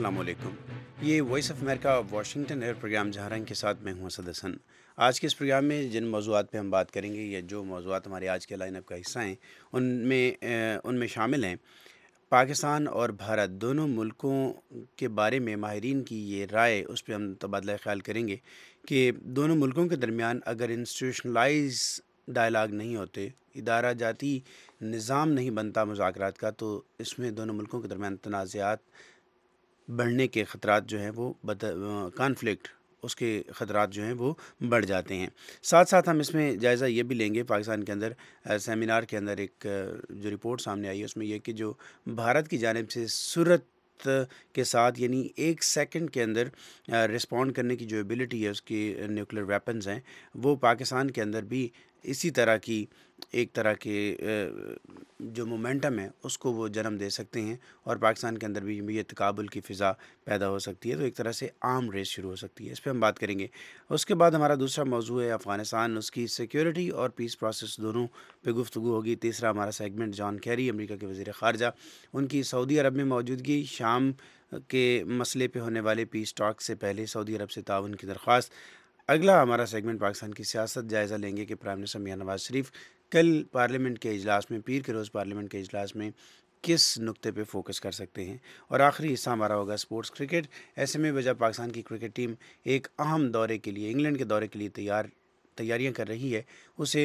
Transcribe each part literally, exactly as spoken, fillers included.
السلام علیکم۔ یہ Voice of America Washington air programme جہاں رنگ کے ساتھ میں ہوں اسد حسن۔ آج کے اس پروگرام میں جن موضوعات پہ ہم بات کریں گے یا جو موضوعات ہمارے آج کے لائن اپ کا حصہ ہیں ان میں اہ، ان میں شامل ہیں پاکستان اور بھارت دونوں ملکوں کے بارے میں ماہرین کی یہ رائے، اس پہ ہم تبادلہ خیال کریں گے کہ دونوں ملکوں کے درمیان اگر انسٹیٹیوشنلائز ڈائلاگ نہیں ہوتے، ادارہ جاتی نظام نہیں بنتا مذاکرات کا، تو اس میں دونوں ملکوں کے درمیان تنازعات بڑھنے کے خطرات جو ہیں وہ کانفلکٹ اس کے خطرات جو ہیں وہ بڑھ جاتے ہیں۔ ساتھ ساتھ ہم اس میں جائزہ یہ بھی لیں گے، پاکستان کے اندر اہ، سیمینار کے اندر ایک اہ، جو رپورٹ سامنے آئی ہے اس میں یہ کہ جو بھارت کی جانب سے سرعت کے ساتھ یعنی ایک سیکنڈ کے اندر رسپونڈ کرنے کی جو ایبلٹی ہے اس کی نیوکلیر ویپنز ہیں، وہ پاکستان کے اندر بھی اسی طرح کی ایک طرح کے اہ، جو مومنٹم ہے اس کو وہ جنم دے سکتے ہیں اور پاکستان کے اندر بھی یہ تقابل کی فضا پیدا ہو سکتی ہے، تو ایک طرح سے عام ریس شروع ہو سکتی ہے۔ اس پہ ہم بات کریں گے۔ اس کے بعد ہمارا دوسرا موضوع ہے افغانستان، اس کی سیکیورٹی اور پیس پروسیس دونوں پہ گفتگو ہوگی۔ تیسرا ہمارا سیگمنٹ جان کیری، امریکہ کے وزیر خارجہ، ان کی سعودی عرب میں موجودگی، شام کے مسئلے پہ ہونے والے پیس ٹاک سے پہلے سعودی عرب سے تعاون کی درخواست۔ اگلا ہمارا سیگمنٹ پاکستان کی سیاست، جائزہ لیں گے کہ پرائم منسٹر میاں نواز شریف کل پارلیمنٹ کے اجلاس میں، پیر کے روز پارلیمنٹ کے اجلاس میں کس نقطے پہ فوکس کر سکتے ہیں۔ اور آخری حصہ ہمارا ہوگا سپورٹس کرکٹ۔ ایسے میں وجہ پاکستان کی کرکٹ ٹیم ایک اہم دورے کے لیے، انگلینڈ کے دورے کے لیے تیار تیاریاں کر رہی ہے، اسے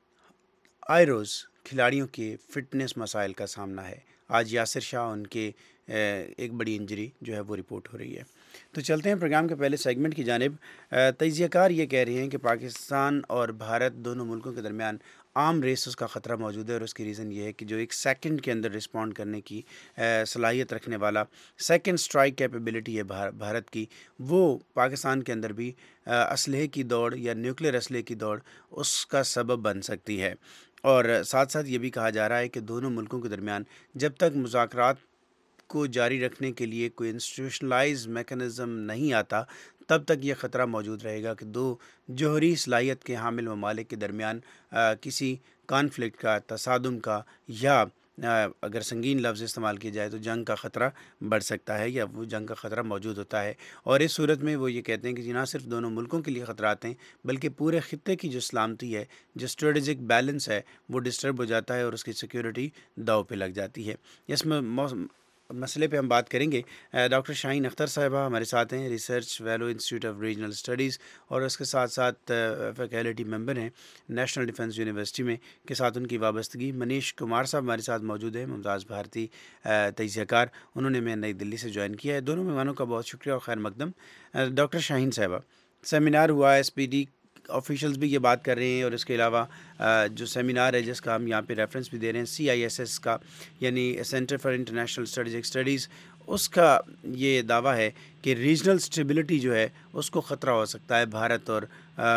آئے روز کھلاڑیوں کے فٹنس مسائل کا سامنا ہے۔ آج یاسر شاہ ان کے ایک بڑی انجری جو ہے وہ رپورٹ ہو رہی ہے۔ تو چلتے ہیں پروگرام کے پہلے سیگمنٹ کی جانب۔ تجزیہ کار یہ کہہ رہے ہیں کہ پاکستان اور بھارت دونوں ملکوں کے درمیان عام ریسز کا خطرہ موجود ہے، اور اس کی ریزن یہ ہے کہ جو ایک سیکنڈ کے اندر رسپونڈ کرنے کی صلاحیت رکھنے والا سیکنڈ سٹرائک کیپیبلٹی ہے بھارت کی، وہ پاکستان کے اندر بھی اسلحے کی دوڑ یا نیوکلیر اسلحے کی دوڑ اس کا سبب بن سکتی ہے۔ اور ساتھ ساتھ یہ بھی کہا جا رہا ہے کہ دونوں ملکوں کے درمیان جب تک مذاکرات کو جاری رکھنے کے لیے کوئی انسٹیٹیوشنلائز میکنزم نہیں آتا، تب تک یہ خطرہ موجود رہے گا کہ دو جوہری صلاحیت کے حامل ممالک کے درمیان آ, کسی کانفلکٹ کا، تصادم کا، یا آ, اگر سنگین لفظ استعمال کیا جائے تو جنگ کا خطرہ بڑھ سکتا ہے، یا وہ جنگ کا خطرہ موجود ہوتا ہے۔ اور اس صورت میں وہ یہ کہتے ہیں کہ نہ صرف دونوں ملکوں کے لیے خطرات ہیں، بلکہ پورے خطے کی جو سلامتی ہے، جو اسٹریٹجک بیلنس ہے، وہ ڈسٹرب ہو جاتا ہے اور اس کی سیکیورٹی داؤ پہ لگ جاتی ہے۔ اس میں موسم مسئلے پہ ہم بات کریں گے۔ ڈاکٹر شاہین اختر صاحبہ ہمارے ساتھ ہیں، research fellow institute of regional studies, اور اس کے ساتھ ساتھ فیکلٹی ممبر ہیں نیشنل ڈیفنس یونیورسٹی میں، کے ساتھ ان کی وابستگی۔ منیش کمار صاحب ہمارے ساتھ موجود ہیں، ممتاز بھارتی تجزیہ کار، انہوں نے میں نئی دلی سے جوائن کیا ہے۔ دونوں مہمانوں کا بہت شکریہ اور خیر مقدم۔ ڈاکٹر شاہین صاحبہ، سیمینار ہوا ہے، ایس پی ڈی آفیشلز بھی یہ بات کر رہے ہیں، اور اس کے علاوہ جو سیمینار ہے جس کا ہم یہاں پہ ریفرنس بھی دے رہے ہیں، سی آئی ایس ایس کا، یعنی centre for international strategic studies, اس کا یہ دعویٰ ہے کہ ریجنل اسٹیبلٹی جو ہے اس کو خطرہ ہو سکتا ہے۔ بھارت اور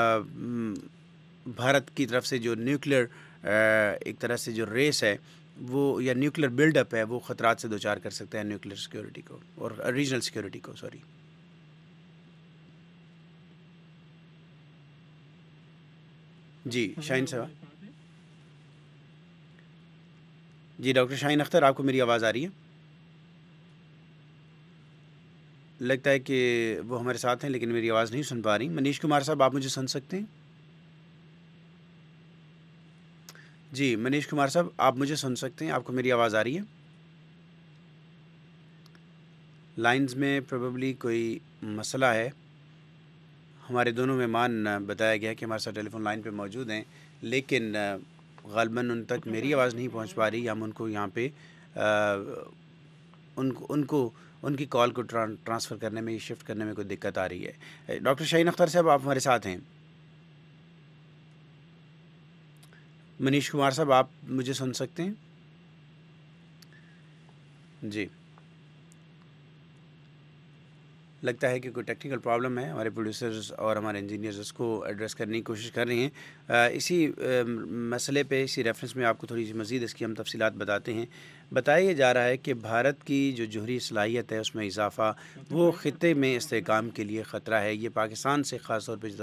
بھارت کی طرف سے جو نیوکلیر ایک طرح سے جو ریس ہے وہ، یا نیوکلیر بلڈ اپ ہے، وہ خطرات سے دوچار کر سکتے ہیں نیوکلیر سیکیورٹی کو اور ریجنل سیکیورٹی کو۔ سوری جی شاہین صاحب۔ جی ڈاکٹر شاہین اختر، آپ کو میری آواز آ رہی ہے؟ لگتا ہے کہ وہ ہمارے ساتھ ہیں لیکن میری آواز نہیں سن پا رہی۔ منیش کمار صاحب، آپ مجھے سن سکتے ہیں؟ جی منیش کمار صاحب، آپ مجھے سن سکتے ہیں؟ آپ کو میری آواز آ رہی ہے؟ لائنز میں پروبیبلی کوئی مسئلہ ہے۔ ہمارے دونوں مہمان بتایا گیا کہ ہمارے ساتھ ٹیلی فون لائن پہ موجود ہیں، لیکن غالباً ان تک میری آواز نہیں پہنچ پا رہی، ہم ان کو یہاں پہ ان کو ان کو ان کی کال کو ٹرانسفر کرنے میں، شفٹ کرنے میں کوئی دقت آ رہی ہے۔ ڈاکٹر شاہین اختر صاحب، آپ ہمارے ساتھ ہیں؟ منیش کمار صاحب، آپ مجھے سن سکتے ہیں؟ جی لگتا ہے کہ کوئی ٹیکنیکل پرابلم ہے، ہمارے پروڈیوسرز اور ہمارے انجینئرز اس کو ایڈریس کرنے کی کوشش کر رہے ہیں۔ اسی مسئلے پہ، اسی ریفرنس میں آپ کو تھوڑی سی مزید اس کی ہم تفصیلات بتاتے ہیں۔ بتایا یہ جا رہا ہے کہ بھارت کی جو جوہری صلاحیت ہے اس میں اضافہ، وہ خطے میں استحکام کے لیے خطرہ ہے۔ یہ پاکستان سے خاص طور پہ